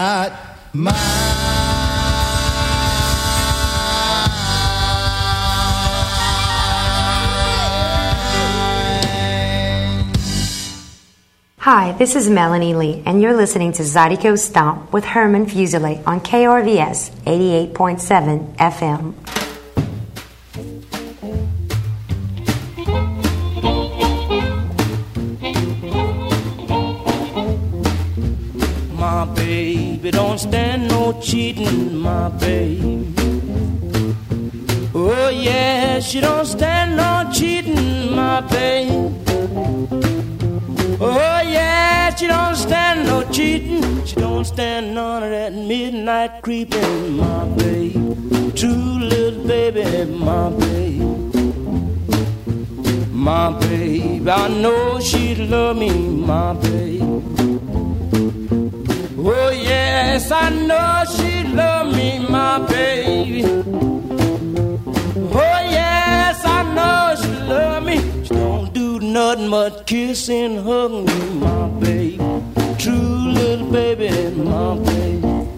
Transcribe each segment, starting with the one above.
not mine. Hi, this is Melanie Lee, and you're listening to Zydeco Stomp with Herman Fuselier on KRVS 88.7 FM. My baby don't stand no cheating, my baby. Oh yeah, she don't stand no cheating, my baby. Oh yeah, she don't stand no cheating. She don't stand none of that midnight creeping, my baby. True little baby, my baby. My baby, I know she'd love me, my baby. Oh yes, I know she'd love me, my baby. Oh yes, I know she'd love me. She don't do nothing but kiss and hug me, my baby. True little baby, my baby.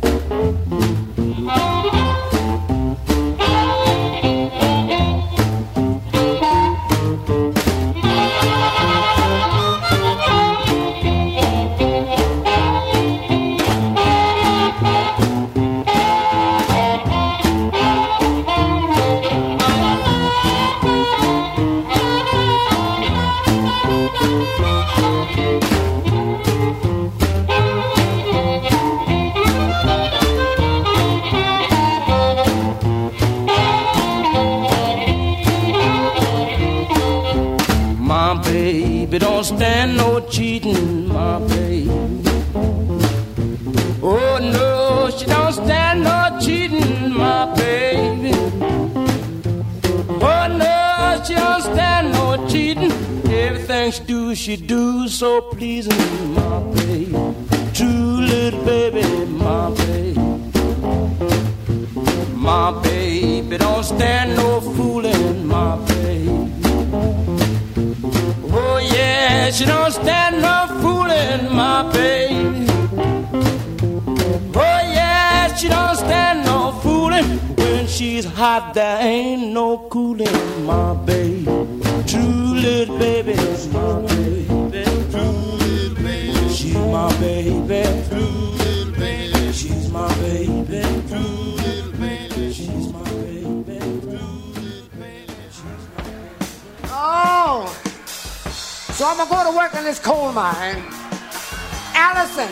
Don't stand no cheating, my baby. Oh no, she don't stand no cheating, my baby. Oh no, she don't stand no cheating. Everything she do so pleasing, my baby. True little baby, my baby. My baby don't stand no fooling, my baby. Oh yeah, she don't stand no fooling, my baby. Oh yeah, she don't stand no fooling. When she's hot, there ain't no cooling, my baby. True little baby, my baby. True little baby, she's my baby. True little baby, she's my baby. True little baby, she's my baby. True little baby, she's my baby. Oh! So I'm gonna go to work in this coal mine. Allison,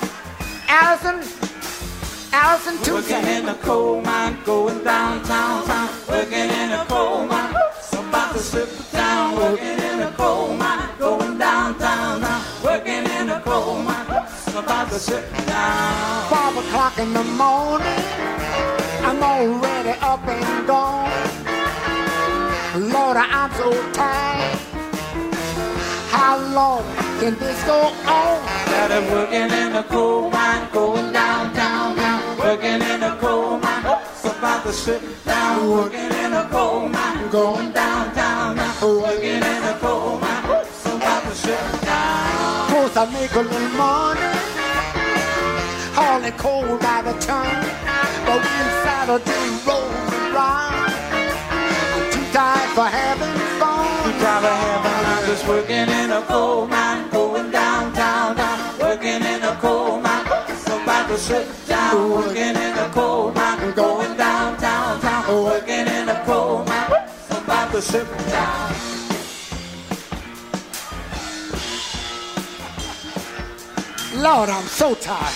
Tuesday. Working in a coal mine, going downtown, working in a coal mine. So about to slip down, working in a coal mine, going downtown, working in a coal mine. So about to slip down. 5 o'clock in the morning, I'm already up and gone. Lord, I'm so tired. How long can this go on? That I'm working in a coal mine, going downtown, working in a coal mine. So about to slip down, working in a coal mine, going downtown, working in a coal mine. So about to slip down. Of course I make a little money, hauling coal by the ton. But when Saturday rolls around, I'm too tired for having fun. Too tired for having fun. I'm just working in a coal mine, going downtown, working in a coal mine. So about to slip down, working in a coal mine, going downtown, working in a coal mine. So about to slip down. Lord, I'm so tired.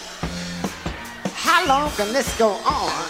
How long can this go on?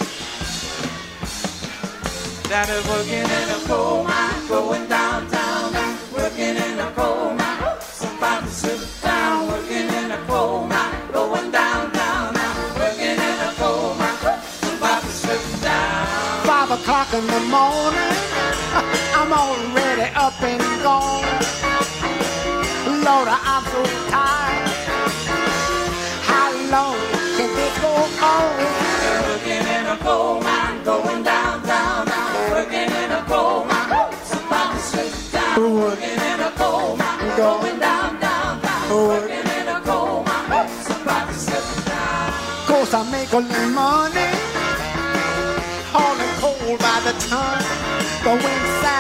That is working in a coal mine, going downtown, working in a coal mine. So about to sit down, working in a coal mine, going downtown, working in a coal mine. So about to sit down. 5 o'clock in the morning, I'm already up and gone. Lord, I'm so tired. How long can this go on? Working in a coal mine, going downtown, working in a coal mine. So about to sit down, working in a coal mine, going down, working in a coal mine. So about to sit down.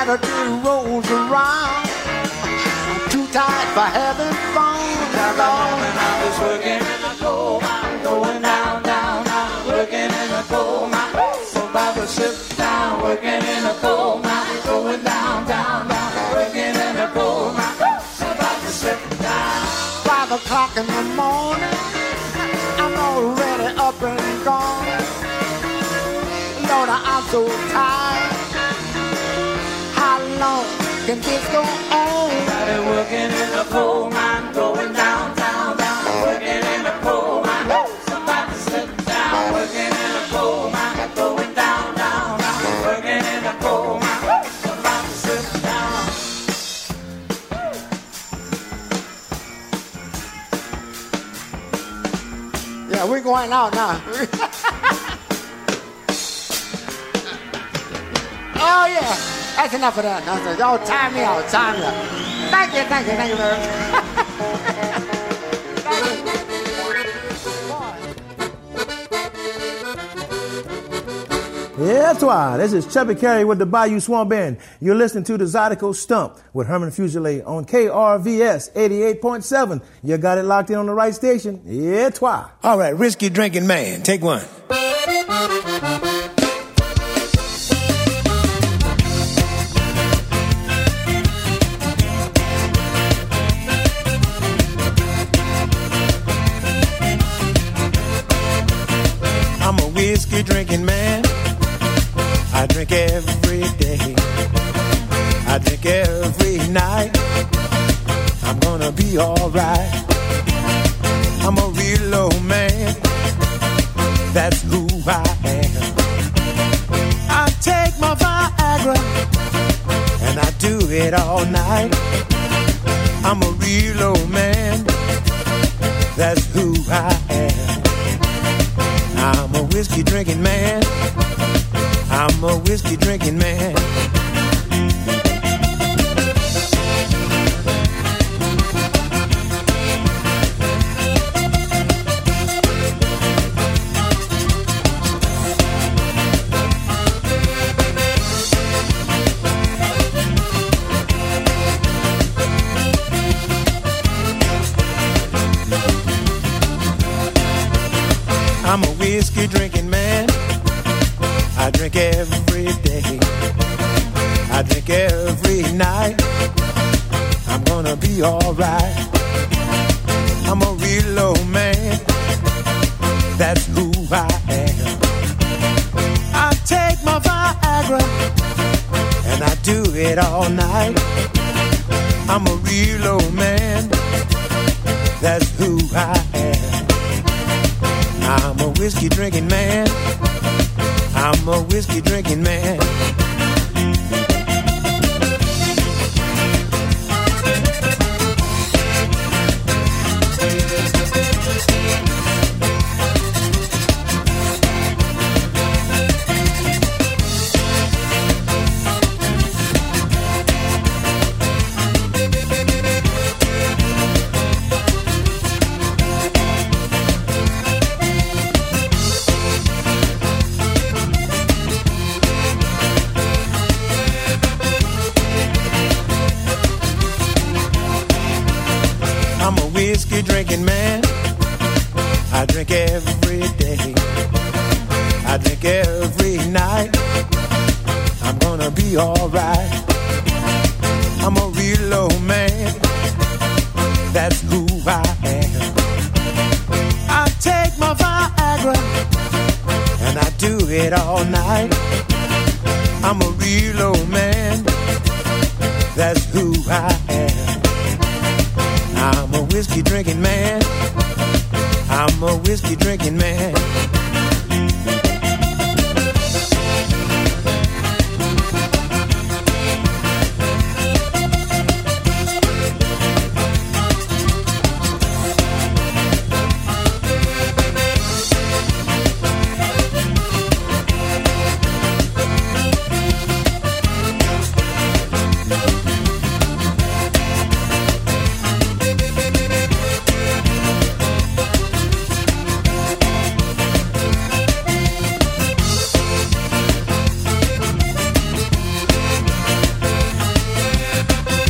when the day rolls around. I'm too tired for having fun. I'm just working in the coal mine, going down, down, down, working in the coal mine. So about to sit down, working in the coal mine, going down, down, down, working in the coal mine. So about to sit down. 5 o'clock in the morning, I'm already up and gone. Lord, I'm so tired. How long can this go on? I've been working in the coal mine, going down, down, down, working in the coal mine. Somebody sit down, working in the coal mine, going down, down, down, working in the coal mine. Somebody sit down. Yeah, we're going out now. Oh yeah, that's enough of that nonsense. Y'all time me out, time me out. Thank you very much. Yeah, that's why. This is Chubby Carey with the Bayou Swamp Band. You're listening to the Zydeco Stump with Herman Fuselier on KRVS 88.7. You got it locked in on the right station. Yeah, twa. All right, Whiskey Drinking Man, take one. I'm a whiskey drinking man. I drink every day. I drink every night. I'm gonna be alright. I'm a real old man. That's who I am. I take my Viagra and I do it all night. I'm a real old man. That's who I am. I'm a whiskey drinking man. I'm a whiskey drinking man. I'm a whiskey drinking man. I drink every day. I drink every night. I'm gonna be alright. I'm a real old man. That's who I am. I take my Viagra and I do it all night. I'm a real old man. That's who I am. I'm a whiskey drinking man. I'm a whiskey drinking man. I'm a whiskey drinking man. I drink every day. I drink every night. I'm gonna be alright. I'm a real old man. That's who I am. I take my Viagra and I do it all night. I'm a real old man. That's who I am. I'm a whiskey drinking man. I'm a whiskey drinking man.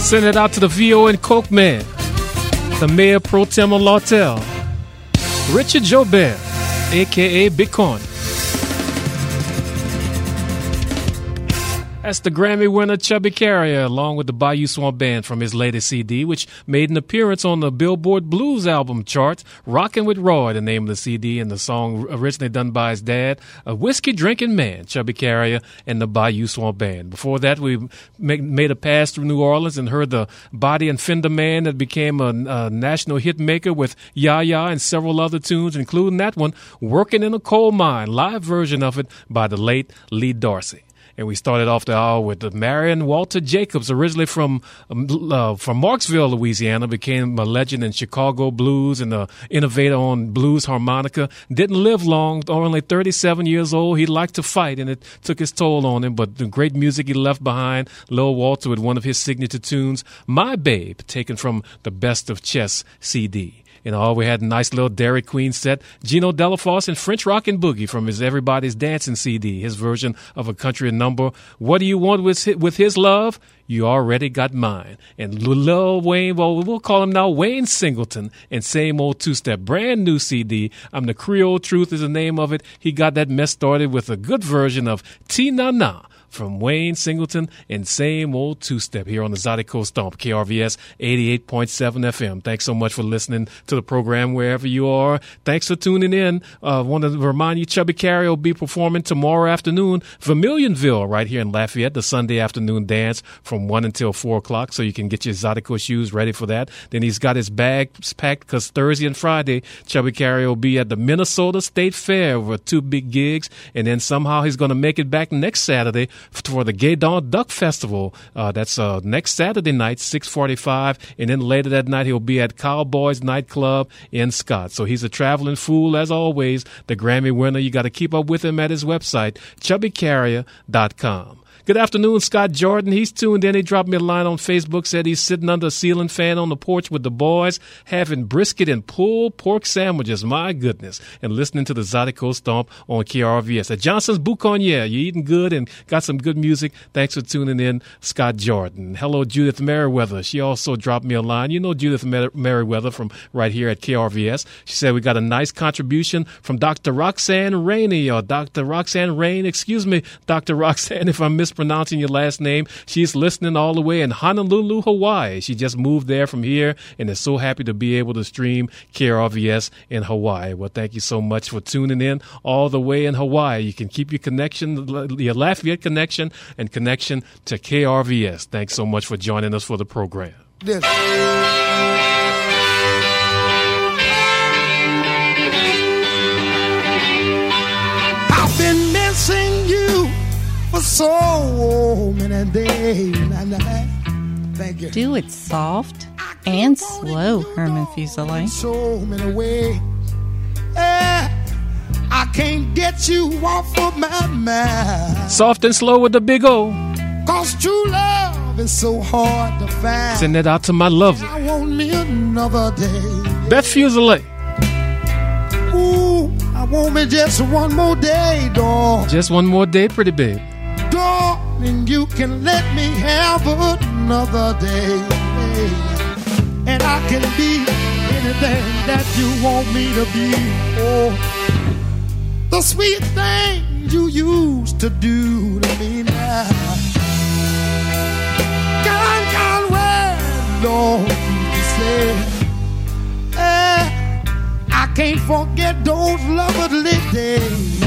Send it out to the VO and Coke Man, the Mayor Pro Tem of Lawtell, Richard Jobert, a.k.a. Bitcoin. That's the Grammy winner Chubby Carrier, along with the Bayou Swamp Band from his latest CD, which made an appearance on the Billboard Blues album chart. Rockin' with Roy, the name of the CD, and the song originally done by his dad, a whiskey-drinking man, Chubby Carrier, and the Bayou Swamp Band. Before that, we made a pass through New Orleans and heard the Body and Fender Man that became a national hit maker with Ya-Ya and several other tunes, including that one, Working in a Coal Mine, live version of it by the late Lee Dorsey. And we started off the hour with the Marion Walter Jacobs, originally from Marksville, Louisiana, became a legend in Chicago blues and an innovator on blues harmonica. Didn't live long, only 37 years old. He liked to fight, and it took its toll on him. But the great music he left behind, Lil Walter with one of his signature tunes, My Babe, taken from the Best of Chess CD. You know, we had a nice little Dairy Queen set. Gino Delafosse and French Rockin' Boogie from his Everybody's Dancing CD, his version of a country number. What do you want with his love? You already got mine. And Lil Wayne, well, we'll call him now Wayne Singleton, and Same Old Two-Step, brand new CD. The Creole Truth is the name of it. He got that mess started with a good version of T-Na-Na from Wayne Singleton and Same Old Two-Step here on the Zydeco Stomp, KRVS 88.7 FM. Thanks so much for listening to the program wherever you are. Thanks for tuning in. Want to remind you, Chubby Carrier will be performing tomorrow afternoon, Vermilionville, right here in Lafayette, the Sunday afternoon dance from 1 until 4 o'clock, so you can get your Zydeco shoes ready for that. Then he's got his bags packed because Thursday and Friday, Chubby Carrier will be at the Minnesota State Fair with 2 big gigs, and then somehow he's going to make it back next Saturday for the Gay Dawn Duck Festival. That's next Saturday night, 6:45, and then later that night he'll be at Cowboys Nightclub in Scott. So he's a traveling fool as always, the Grammy winner. You got to keep up with him at his website, chubbycarrier.com. Good afternoon, Scott Jordan. He's tuned in. He dropped me a line on Facebook, said he's sitting under a ceiling fan on the porch with the boys, having brisket and pulled pork sandwiches. My goodness. And listening to the Zydeco Stomp on KRVS. At Johnson's Bouconniere, you're eating good and got some good music. Thanks for tuning in, Scott Jordan. Hello, Judith Merriweather. She also dropped me a line. You know Judith Merriweather from right here at KRVS. She said we got a nice contribution from Dr. Roxanne Rainey, or Dr. Roxanne Rain. Excuse me, Dr. Roxanne, if I'm mispronouncing your last name. She's listening all the way in Honolulu, Hawaii. She just moved there from here and is so happy to be able to stream KRVS in Hawaii. Well, thank you so much for tuning in all the way in Hawaii. You can keep your connection, your Lafayette connection, and connection to KRVS. Thanks so much for joining us for the program. This. I've been missing you for so many days. Thank you. Do it soft and slow, Herman Fuseli. So many ways. I can't get you off of my mind. Soft and slow with the big O. 'Cause true love is so hard to find. Send it out to my lovely. I want me another day. Beth Fuseli. Ooh, I want me just one more day, dog. Just one more day, pretty babe. Darling, you can let me have another day. And I can be anything that you want me to be. Oh, the sweet thing you used to do to me now. Can't wait, Lord, you say. I can't forget those lovely days.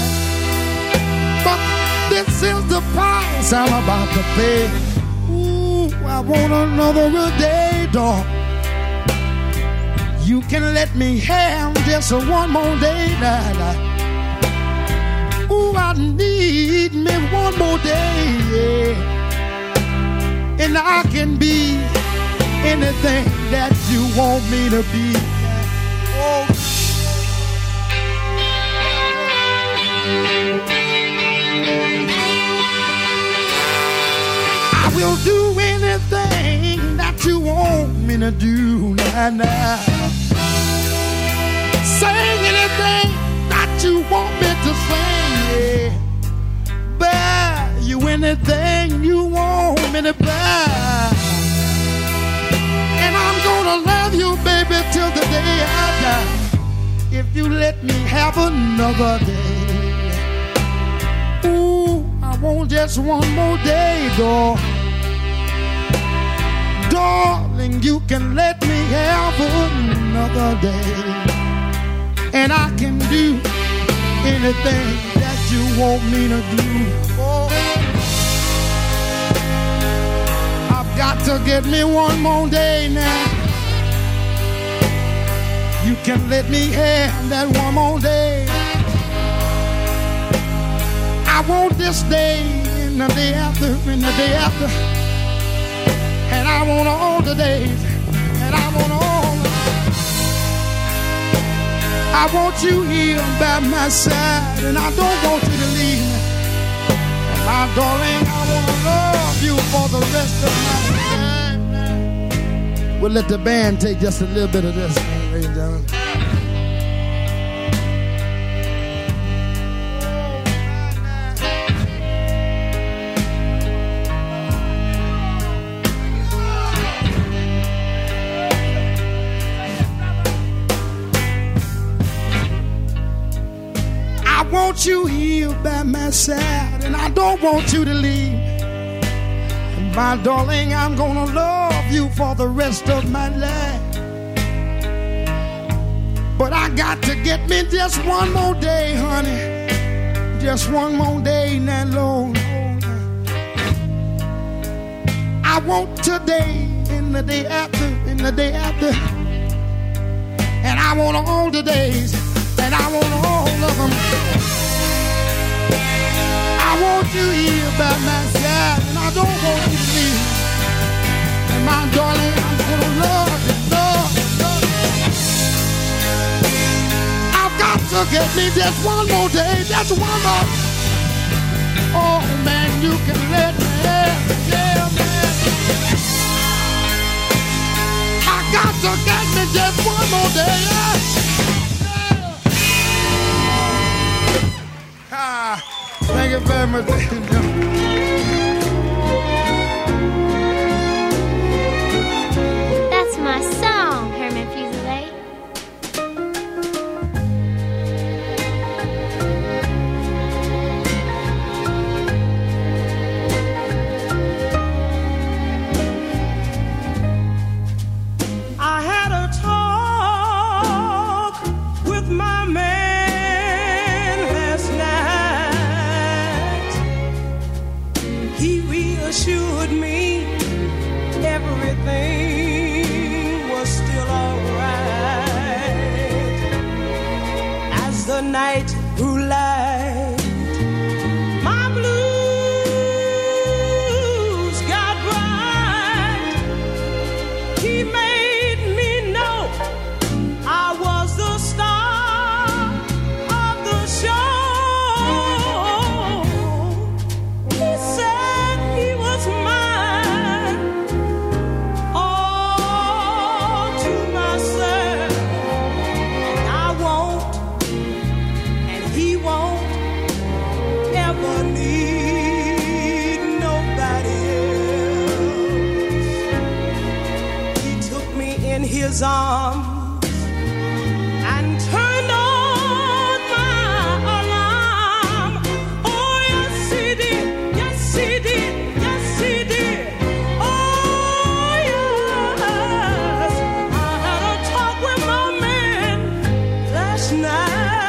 But this is the price I'm about to pay. Ooh, I want another day, dog. You can let me have just one more day, now. Ooh, I need me one more day, yeah. And I can be anything that you want me to be. Oh. I will do anything that you want me to do, now. Sing anything that you want me to sing, yeah. Buy you anything you want me to buy. if you let me have another day. Ooh, I want just one more day, darling. Darling, you can let me have another day, and I can do anything that you want me to do. Oh, I've got to get me one more day now. You can let me have that one more day. I want this day and the day after and the day after, and I want all the days, and I want all the days. I want you here by my side, and I don't want you to leave me. And my darling, I want to love you for the rest of my life. We'll let the band take just a little bit of this, ladies and gentlemen. I want you here by my side, and I don't want you to leave. And my darling, I'm gonna love you for the rest of my life. But I got to get me just one more day, honey. Just one more day, now, Lord. I want today and the day after and the day after, and I want all the days, and I want all of them. I want you here by my side, and I don't want you to leave. And my darling, I'm gonna love you, love you, love you. I've got to get me just one more day, just one more. Oh man, you can let me have it, yeah, man. I got to get me just one more day, yeah. Thank you very much, ladies and gentlemen. That's my song, Herman Fuselier. I had a talk with my man last night. He reassured me everything was still alright. As the night grew light, my blues got bright. He made me know I was the star of the show. He said he was mine, all to myself. And I won't, and he won't ever need nobody else. He took me in his arms and turned on my alarm. Oh, yes, he did. Yes, he did. Yes, he did. Oh, yes. I had a talk with my man last night.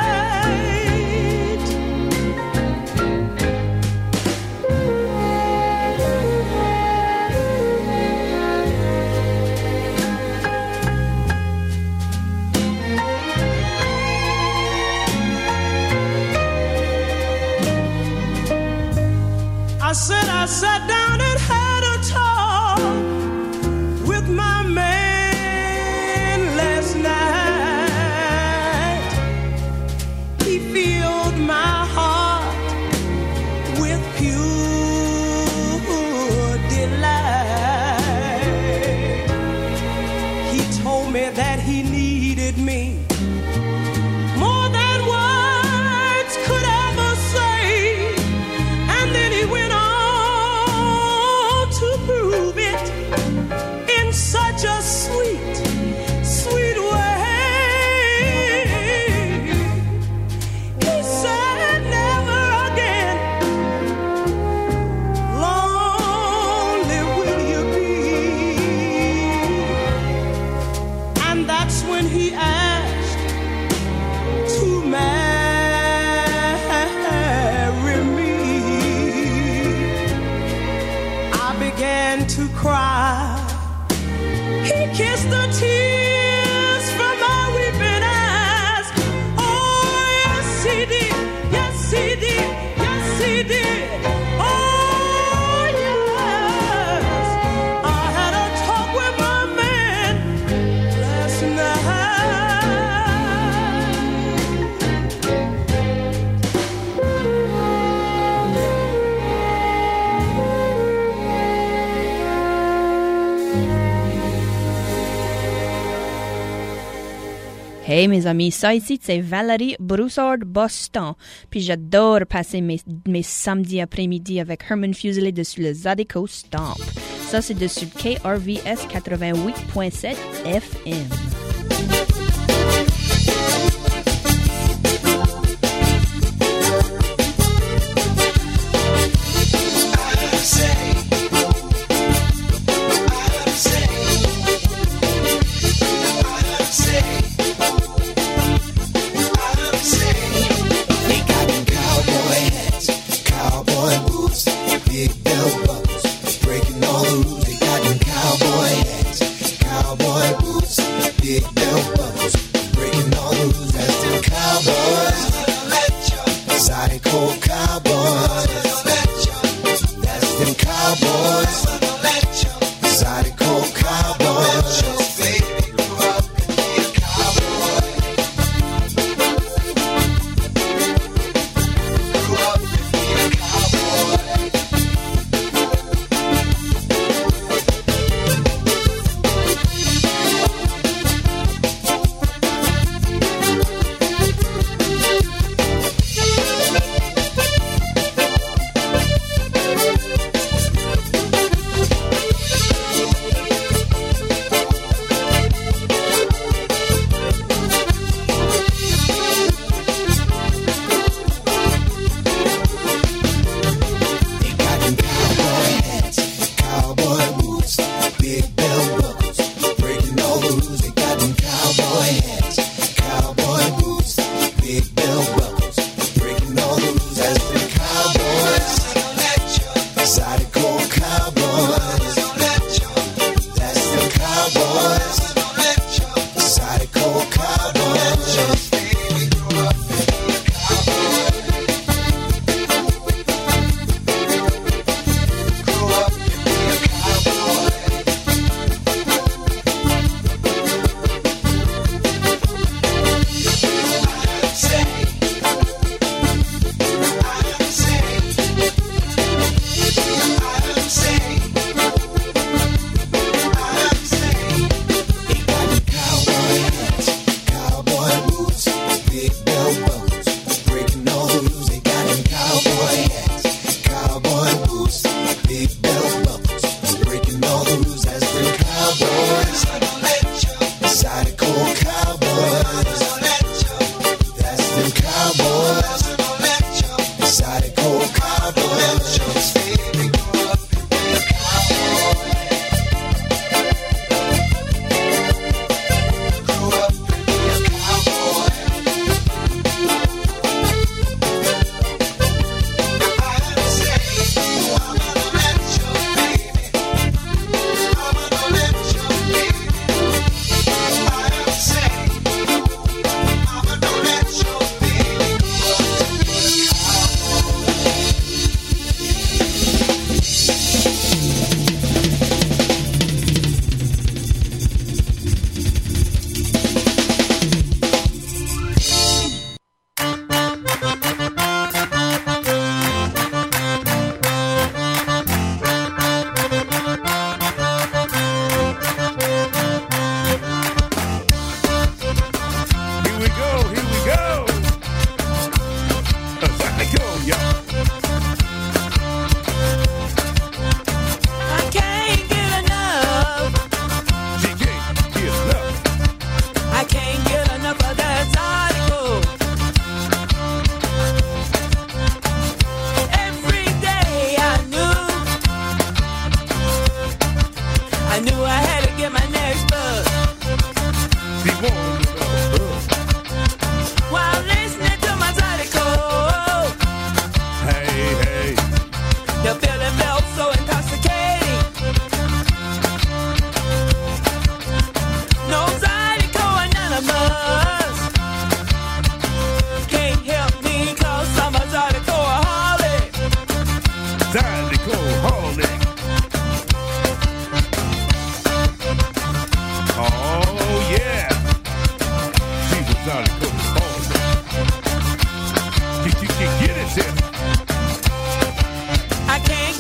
I sat down and had a talk with my man last night. He filled my heart with pure delight. He told me that he needed me more than words could ever say. And then he went on to prove it in such a sweet, sweet way. Hey mes amis, ça ici c'est Valérie Broussard-Boston. Puis j'adore passer mes samedis après-midi avec Herman Fuselier dessus le Zydeco Stomp. Ça c'est dessus KRVS 88.7 FM. I can't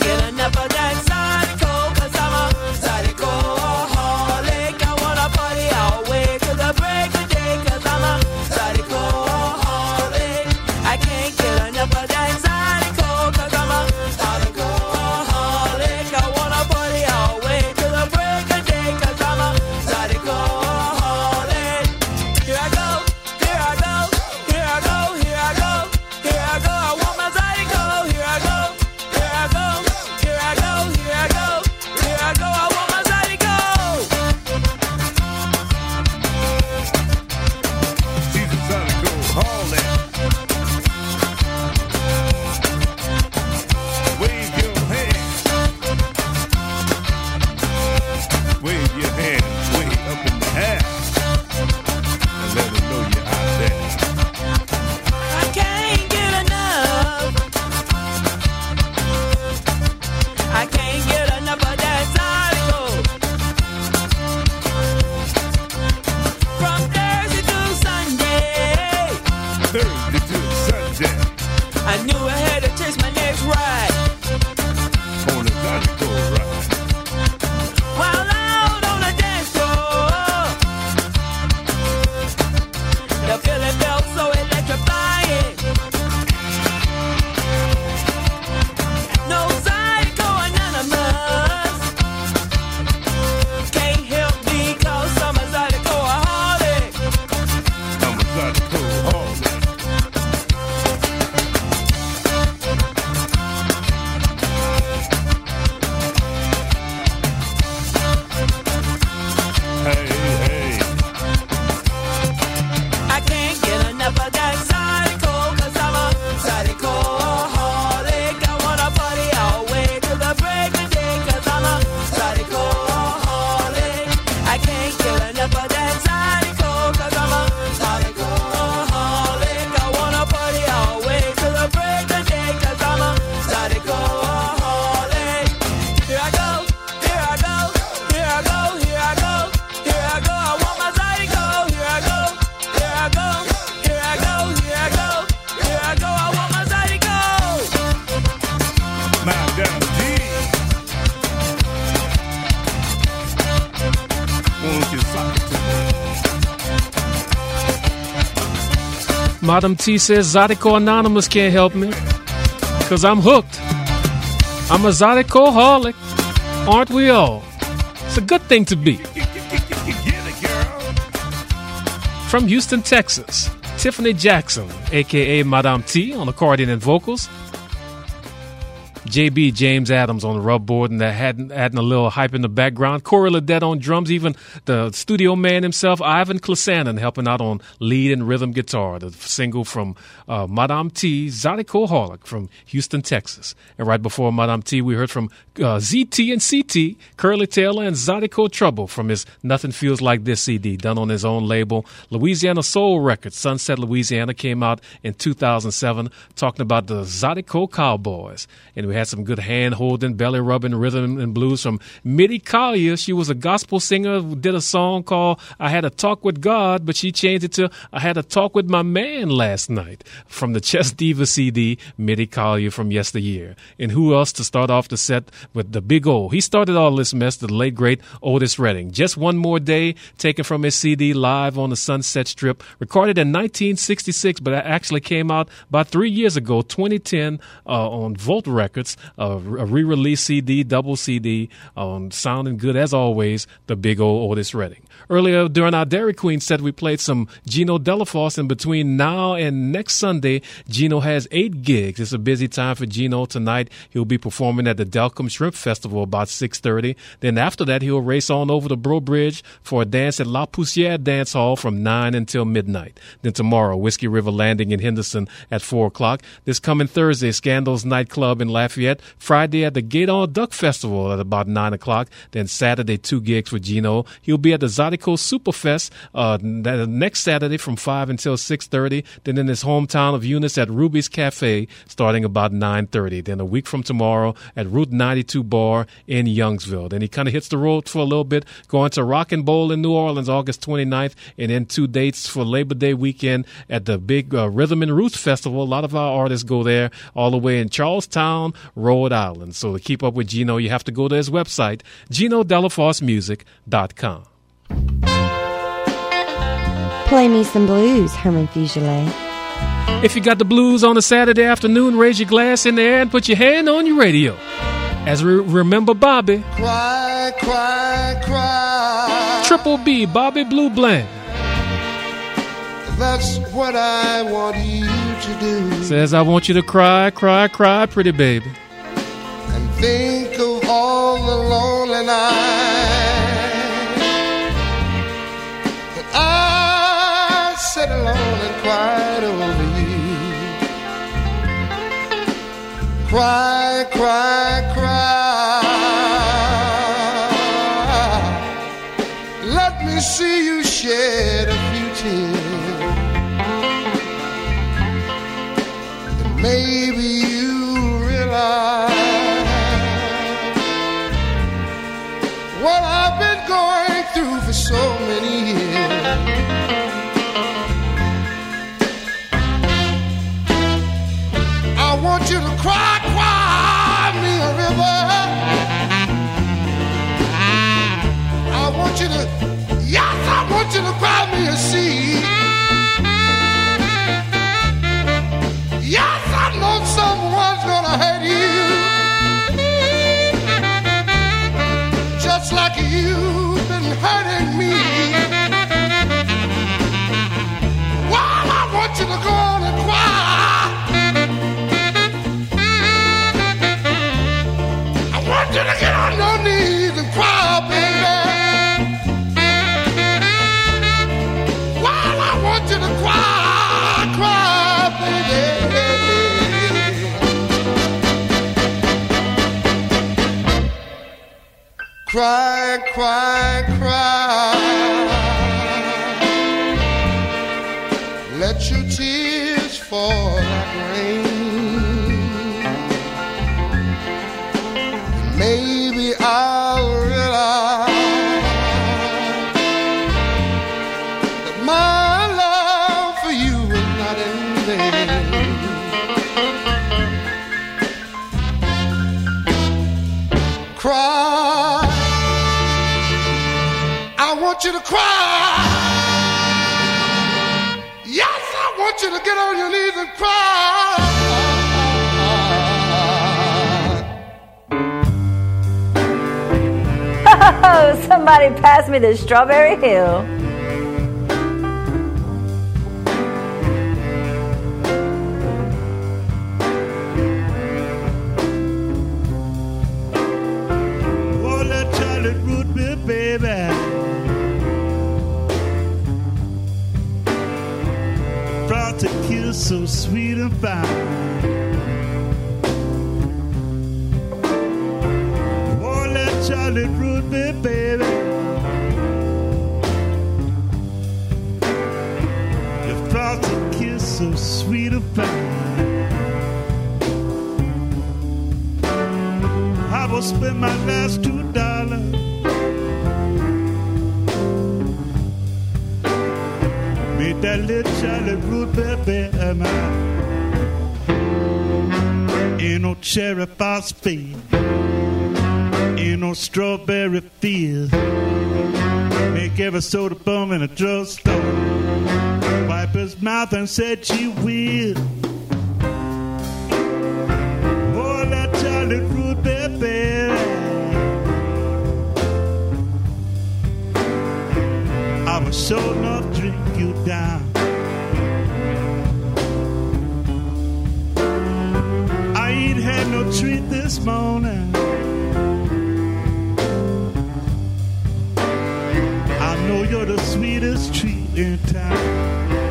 Won't you suck it to me? Madam T says Zydeco Anonymous can't help me, 'cause I'm hooked. I'm a Zydeco-holic, aren't we all? It's a good thing to be. From Houston, Texas, Tiffany Jackson, a.k.a. Madame T, on accordion and vocals. JB, James Adams, on the rub board, and adding a little hype in the background. Corey Ledette on drums, even the studio man himself, Ivan Klasanen, helping out on lead and rhythm guitar. The single from Madame T, Zydeco-holic from Houston, Texas. And right before Madame T, we heard from ZT and CT, Curly Taylor, and Zydeco Trouble from his Nothing Feels Like This CD, done on his own label, Louisiana Soul Records. Sunset, Louisiana, came out in 2007, talking about the Zydeco Cowboys. And we had some good hand-holding, belly-rubbing rhythm and blues from Mitty Collier. She was a gospel singer who did a song called I Had a Talk with God, but she changed it to I Had a Talk with My Man Last Night, from the Chess Diva CD, Mitty Collier from yesteryear. And who else to start off the set with the Big O? He started all this mess, the late, great Otis Redding. Just One More Day, taken from his CD Live on the Sunset Strip, recorded in 1966, but it actually came out about 3 years ago, 2010, on Volt Records, a re-release CD, double CD, sounding good as always, the Big O Otis Redding. Earlier during our Dairy Queen set, we played some Gino Delafosse, and between now and next Sunday, Gino has 8 gigs. It's a busy time for Gino. Tonight, he'll be performing at the Delcom Shrimp Festival about 6:30. Then after that, he'll race on over to Bro Bridge for a dance at La Poussière Dance Hall from 9 until midnight. Then tomorrow, Whiskey River Landing in Henderson at 4 o'clock. This coming Thursday, Scandals Nightclub in Lafayette. Friday at the Gate on Duck Festival at about 9 o'clock. Then Saturday, 2 gigs for Gino. He'll be at the Zydeco Superfest next Saturday from 5 until 6:30. Then in his hometown of Eunice at Ruby's Cafe starting about 9:30. Then a week from tomorrow at Route 92 Bar in Youngsville. Then he kind of hits the road for a little bit, going to Rock and Bowl in New Orleans August 29th, and then 2 dates for Labor Day weekend at the big Rhythm and Roots Festival. A lot of our artists go there, all the way in Charlestown, Rhode Island. So to keep up with Gino, you have to go to his website, GinoDelafosseMusic.com. Play me some blues, Herman Fugile. If you got the blues on a Saturday afternoon, raise your glass in the air and put your hand on your radio. As we remember Bobby. Cry, cry, cry. Triple B, Bobby Blue Bland. That's what I want you to do. Says I want you to cry, cry, cry, pretty baby. And think of all the lonely nights that I sat alone and cried over you. Cry, cry, cry. Let me see you shed a few tears. And maybe you realize what I've been going through for so many years. I want you to cry, cry me a river. I want you to, yes, I want you to cry me a sea. Yes, I know someone's gonna hurt you, just like you've been hurting me. Well, I want you to go on and cry. I want you to get on your knees and cry, baby. Well, I want you to cry, cry, baby. Cry, cry, cry. Let your tears fall like rain. And maybe I'll realize that my love for you is not in vain. Cry. I want you to cry. Yes, I want you to get on your knees and cry. Oh, somebody pass me the Strawberry Hill. Oh, that Charlotte Root beer, baby. Frosted kiss so sweet and fine. Charlotte Root beer, baby. Your frosted kiss so sweet and fine. I will spend my last $2. Made that little Charlotte Root beer, baby. Ain't no cherry phosphate. Ain't no strawberry fields. Make every soda bum in a drugstore wipe his mouth and said she will. Oh, that Charlotte Root beer, baby. I was sure enough drink you down. I ain't had no treat this morning. I know you're the sweetest treat in town.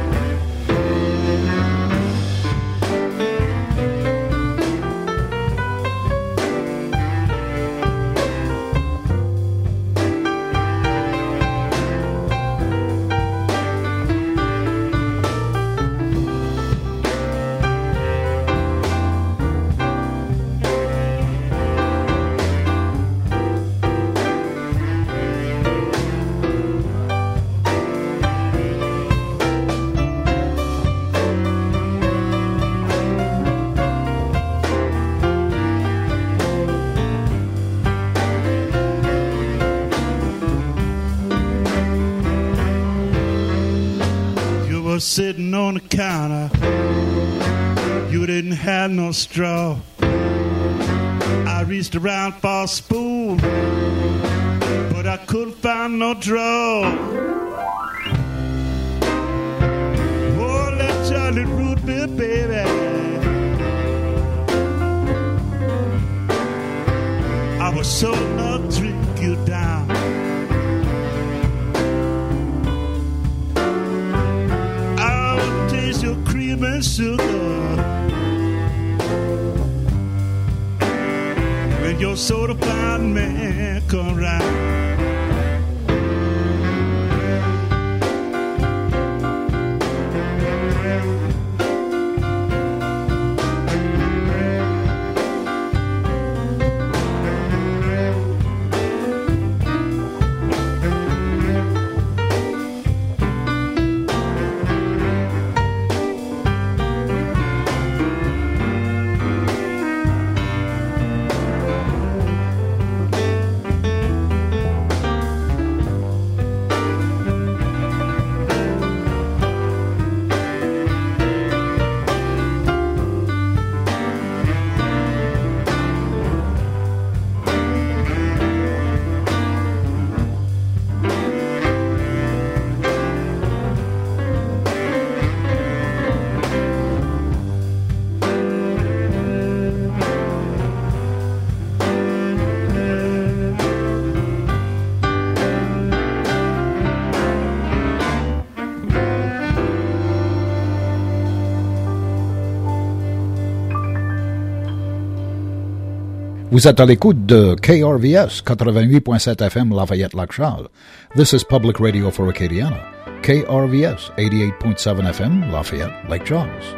Sitting on the counter, you didn't have no straw. I reached around for a spoon, but I couldn't find no draw. Oh, that Charlotte Root beer, baby. I was so enough to drink you down. Your cream and sugar when your soda fine man come round. Vous êtes à l'écoute de KRVS 88.7 FM Lafayette-Lac-Charles. This is Public Radio for Acadiana. KRVS 88.7 FM Lafayette-Lake-Charles.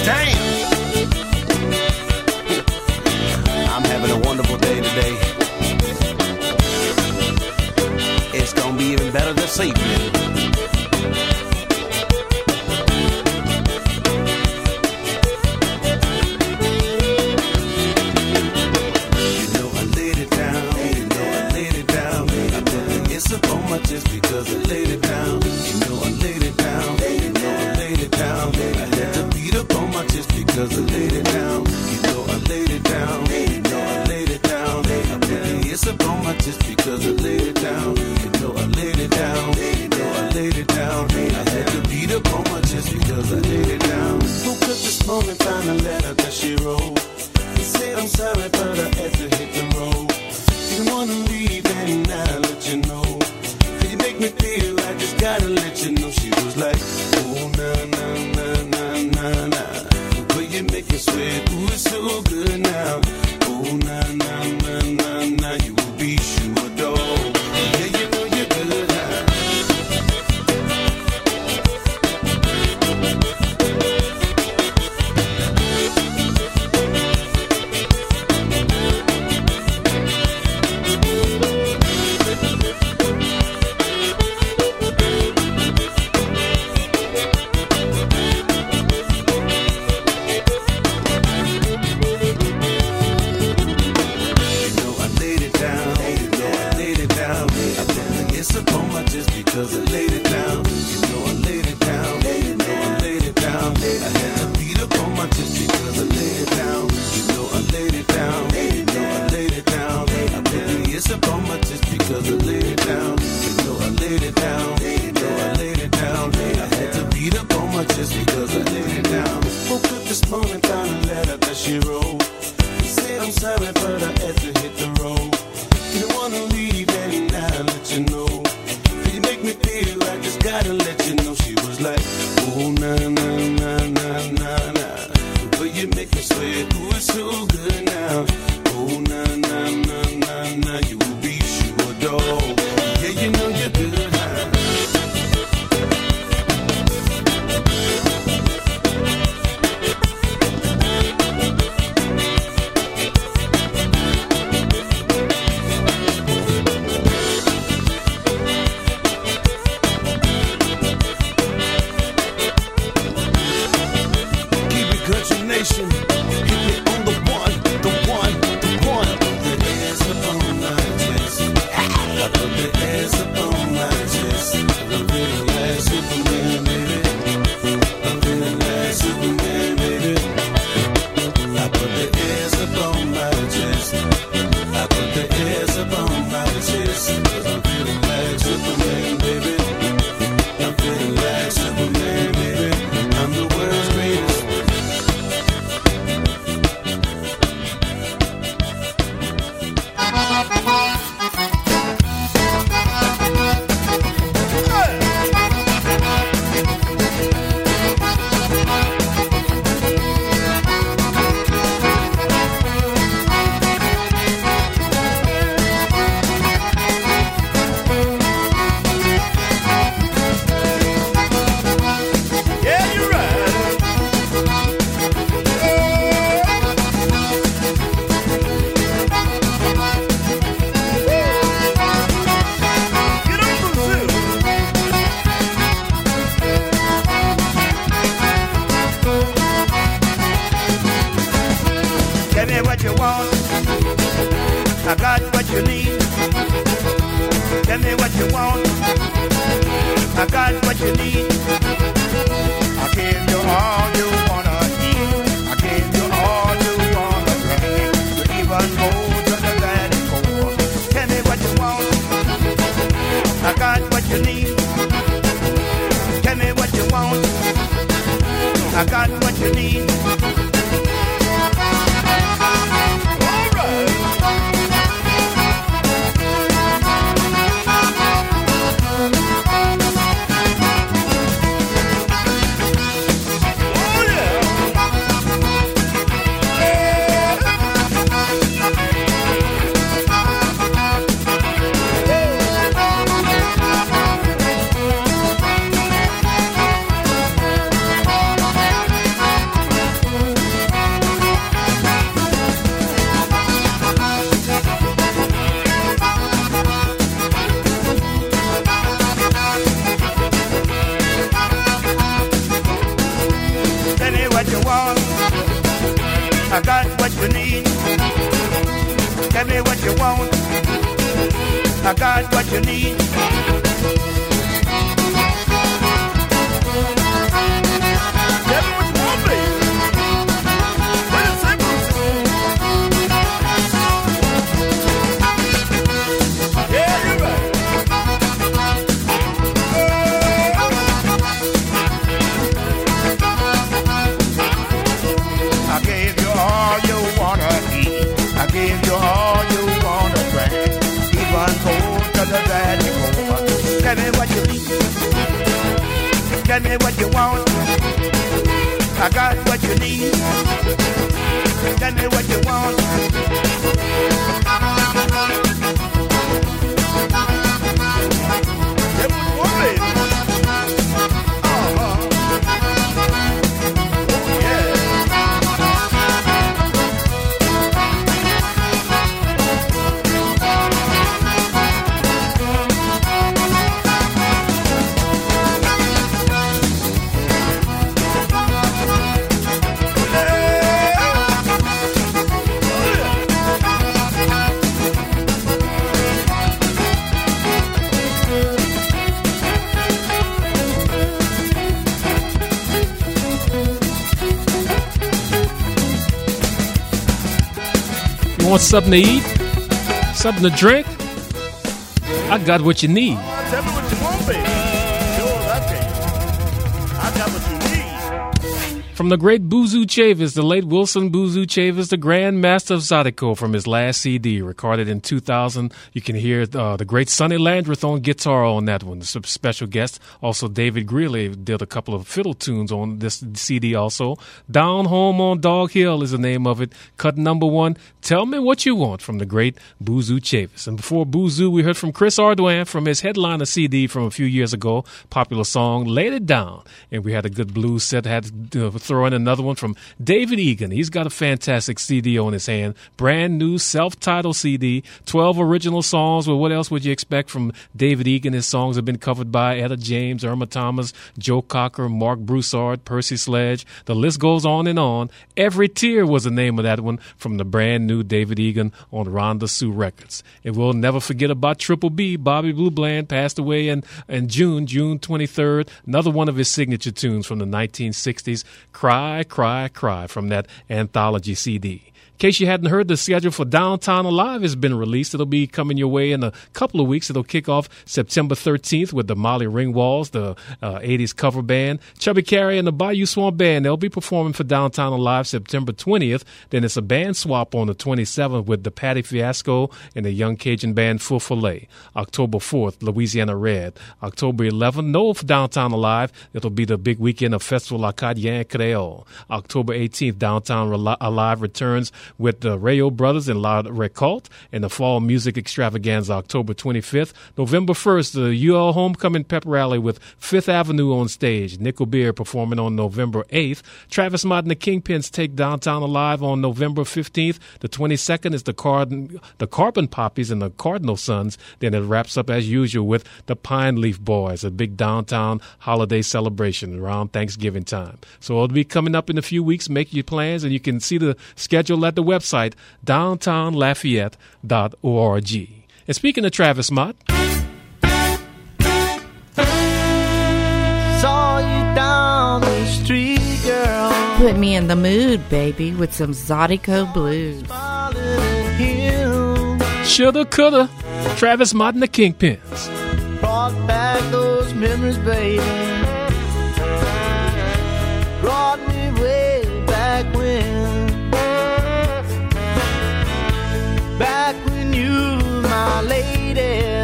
Damn. I'm having a wonderful day today. It's gonna be even better this evening. Just because I laid it down, you know I laid it down, you know I laid it down. I had to beat up on my chest because I laid it down, you know I laid it down, you know I laid it down. I put the hits up on my chest because I laid it down, you know I laid it down, you know I laid it down. I had to beat up on my chest because I laid it down. Woke up this morning, found a letter that she wrote. It said I'm sorry, but I had to hit the road. Didn't wanna leave and I let you know. Make me feel I just gotta let you know. She was like, oh, na, na, na, na, na, na. The way you make me sweat, ooh, it's so good now. Oh, na, na, na, na, na. You will be sure, dog. Yeah, you know you're good now. Cause I laid it down, you know I laid it down, you know I laid it down. I had to beat up on my chest because I laid it down, you know I laid it down, you know I laid it down. I put the hits up on my chest because I laid it down, you know I laid it down, you know I laid it down. I had to beat up on my chest because I laid it down. Woke up this morning, found a letter that she wrote. She said I'm sorry, but I had to hit the road. Didn't wanna leave and I let you know. Me feel I just gotta let you know. She was like, oh, na, na, na, na, na, na. But you make me sweat, ooh, it's so good now. Oh, na, na, na, na, na. You will be sure, dog. Yeah, you know you're good now. Nation, hit me on the one, the one, the one. The ass up on my chest. I put the ass up on my chest. I'm feeling like Superman, baby. I'm feeling like Superman, baby. I put the ass up on my chest. I put the ass up on my chest. Cause I'm feeling like Superman, baby. I'm feeling like Superman, baby. I'm the world's greatest. I got what you need. Tell me what you want. I got what you need. I gave you all you wanna eat. I gave you all you wanna drink. You even go to the daddy court. Tell me what you want. I got what you need. Tell me what you want. I got what you need. want. I got what you need. Tell me what you want. I got what you need. Tell me what you want, baby. What is it? Yeah, you're right. I gave you all you wanna eat. I gave you all you wanna drink. Even cold to the daddy cold. Tell me what you need. Tell me what you want. I got what you need. Tell me what you want. Tell me what you want, baby. Want something to eat? Something to drink? I got what you need. Tell me what you want, baby. Sure, okay. I got what you need. From the great Boozoo Chavis, the late Wilson Boozoo Chavis, the Grand Master of Zydeco, from his last CD, recorded in 2000. You can hear the great Sonny Landreth on guitar on that one. It's a special guest. Also, David Greeley did a couple of fiddle tunes on this CD also. Down Home on Dog Hill is the name of it. Cut number 1, Tell Me What You Want, from the great Boozoo Chavis. And before Boozoo, we heard from Chris Ardoin from his headliner CD from a few years ago, popular song, Laid It Down. And we had a good blues set, had to throw in another one from David Egan. He's got a fantastic CD on his hand, brand new self-titled CD, 12 original songs. Well, what else would you expect from David Egan? His songs have been covered by Etta James, Irma Thomas, Joe Cocker, Mark Broussard, Percy Sledge. The list goes on and on. Every Tear was the name of that one, from the brand new David Egan on Rhonda Sue Records. And we'll never forget about Triple B. Bobby Blue Bland passed away in June 23rd. Another one of his signature tunes from the 1960s, Cry, Cry, Cry, from that anthology CD. In case you hadn't heard, the schedule for Downtown Alive has been released. It'll be coming your way in a couple of weeks. It'll kick off September 13th with the Molly Ringwalds, the 80s cover band. Chubby Carey and the Bayou Swamp Band, they'll be performing for Downtown Alive September 20th. Then it's a band swap on the 27th with the Patty Fiasco and the Young Cajun Band Feu Follet. October 4th, Louisiana Red. October 11th, no Downtown Alive. It'll be the big weekend of Festival Acadien Creole. October 18th, Downtown Alive returns with the Rayo Brothers and La Récolte, and the Fall Music Extravaganza October 25th. November 1st, the UL Homecoming Pep Rally with Fifth Avenue on stage. Nickel Beer performing on November 8th. Travis Mott and the Kingpins take Downtown Alive on November 15th. The 22nd is the Carbon Poppies and the Cardinal Sons. Then it wraps up as usual with the Pine Leaf Boys, a big downtown holiday celebration around Thanksgiving time. So it'll be coming up in a few weeks. Make your plans, and you can see the schedule at the website, downtownlafayette.org. And speaking of Travis Mott, saw you down the street, girl. Put me in the mood, baby, with some Zydeco blues. Shoulda, coulda, Travis Mott and the Kingpins. Brought back those memories, baby. Brought me way back when. Back when you were my lady.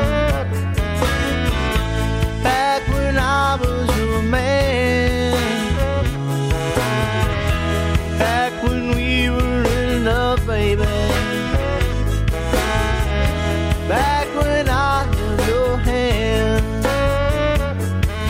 Back when I was your man. Back when we were in love, baby. Back when I held your hand.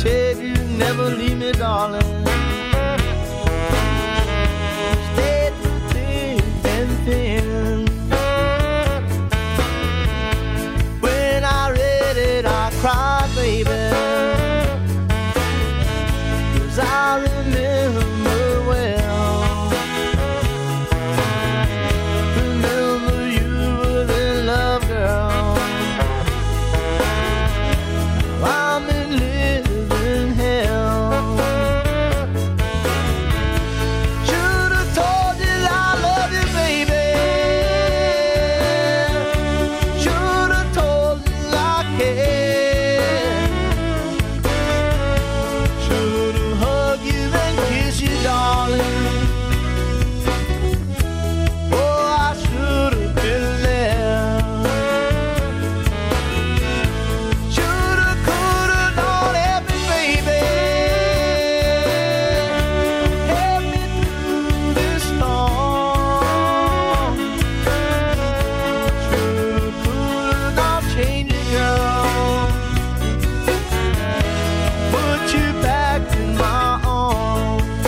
said you'd never leave me, darling. Stayed through thick and thin. When I read it, I cried, baby. 'Cause I remember well. Remember you were in love, girl. I'm in living hell. Should've told you I love you, baby. Should've told you I care. Should've hugged you and kissed you, darling. Oh, I should've been there. Shoulda, coulda, done every baby. Help me through this storm. Shoulda, coulda, done change it, girl. Put you back in my arms.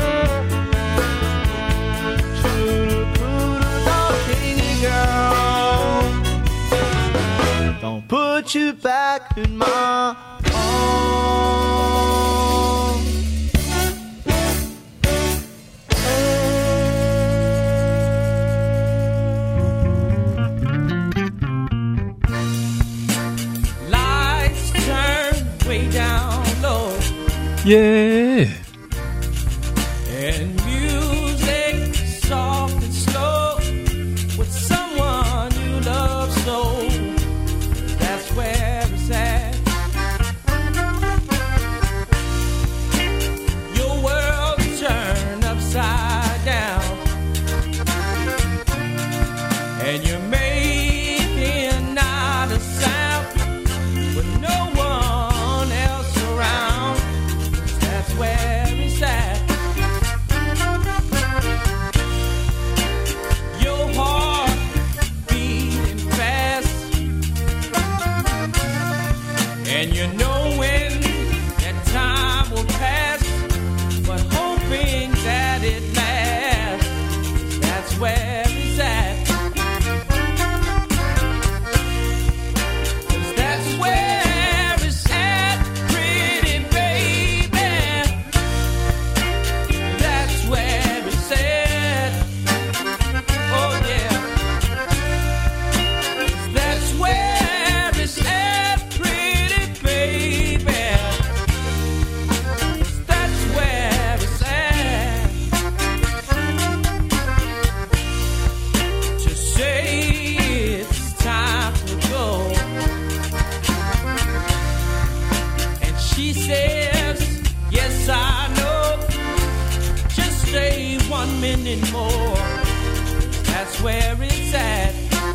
Shoulda, coulda, done change it, girl. Don't put you back in my arms. Lights turn way down low, Yeah. and music soft and slow with someone you love so. That's where it's at. Your world turned upside down, and you're making not a sound with no one else around. That's where it's at. Your heart beating fast, and you know when that time will pass, but hoping that it lasts. That's where it's at. 'Cause that's where it's at, pretty baby. That's where it's at. Oh yeah. 'Cause that's where it's at, pretty baby. 'Cause that's where it's at. To say it's time to go, and she says, yes, I know. Just stay 1 minute more. That's where it's at.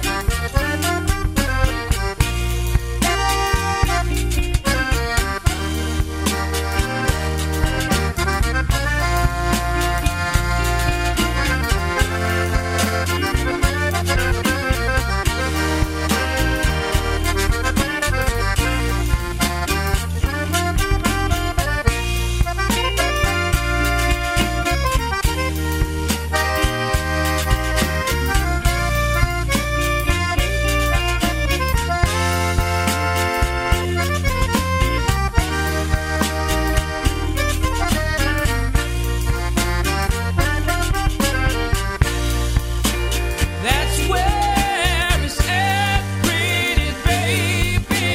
That's where it's at, pretty baby.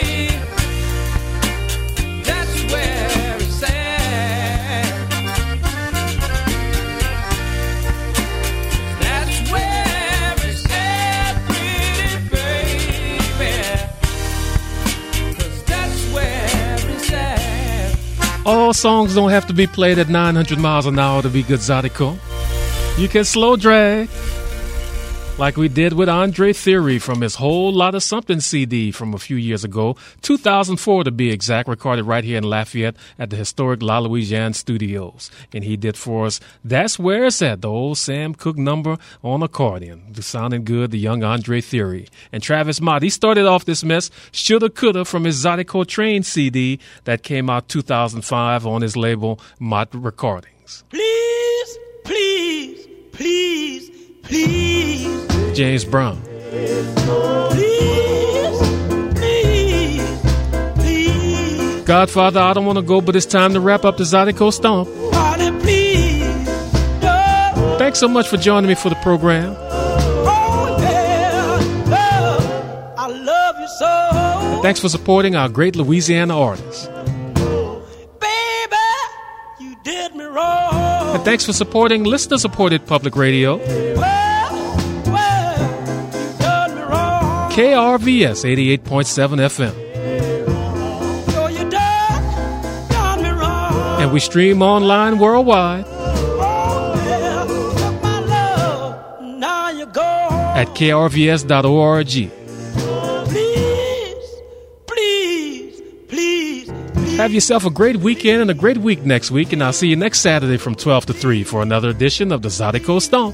That's where it's at. That's where it's at, pretty baby. 'Cause that's where it's at. All songs don't have to be played at 900 miles an hour to be good Zydeco. You can slow drag. Like we did with Andre Theory from his Whole Lotta Something CD from a few years ago, 2004 to be exact, recorded right here in Lafayette at the historic La Louisiane Studios. And he did for us That's Where It's At, the old Sam Cooke number on accordion. Sounding good, the young Andre Theory. And Travis Mott, he started off this mess, Shoulda Coulda, from his Zydeco Train CD that came out 2005 on his label Mott Recordings. Please, please, please, please. James Brown. Godfather, I don't want to go, but it's time to wrap up the Zydeco Stomp. Thanks so much for joining me for the program. I love you so. And thanks for supporting our great Louisiana artists. Baby, you did me wrong. And thanks for supporting listener-supported public radio. KRVS 88.7 FM. And we stream online worldwide at krvs.org. Please. Have yourself a great weekend and a great week next week, and I'll see you next Saturday from 12 to 3 for another edition of the Zydeco Stomp.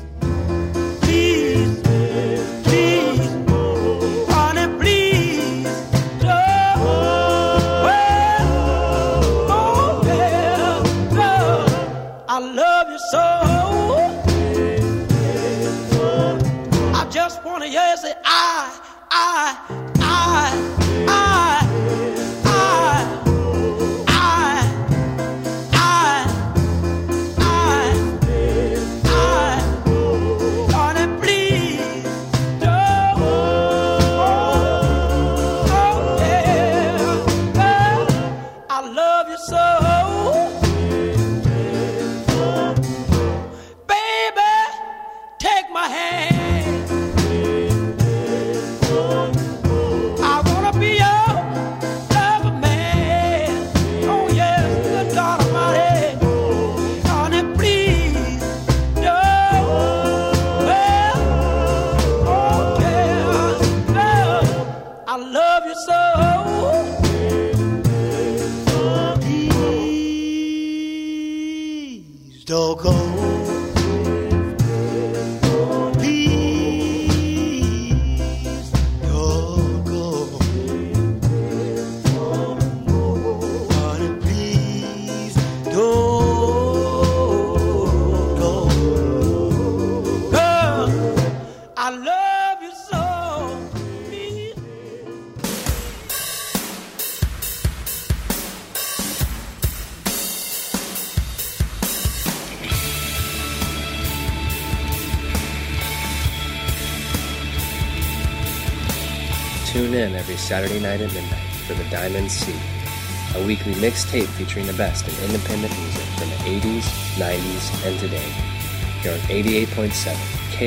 Tune in every Saturday night at midnight for The Diamond Sea, a weekly mixtape featuring the best in independent music from the 80s, 90s, and today, here on 88.7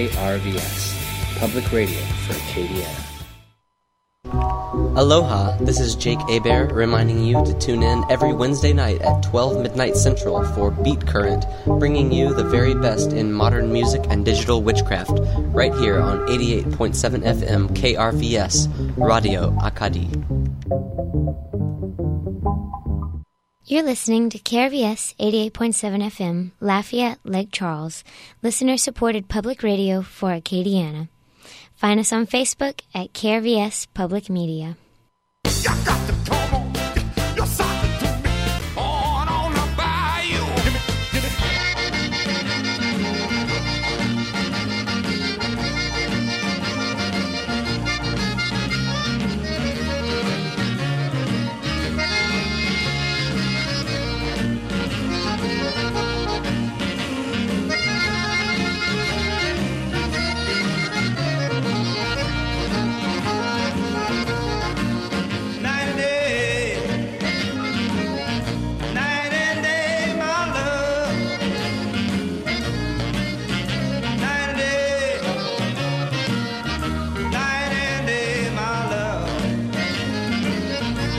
KRVS, public radio for Acadiana. Aloha, this is Jake Hebert reminding you to tune in every Wednesday night at 12 midnight Central for Beat Current, bringing you the very best in modern music and digital witchcraft, right here on 88.7 FM KRVS, Radio Acadie. You're listening to KRVS 88.7 FM, Lafayette, Lake Charles, listener-supported public radio for Acadiana. Find us on Facebook at KRVS Public Media.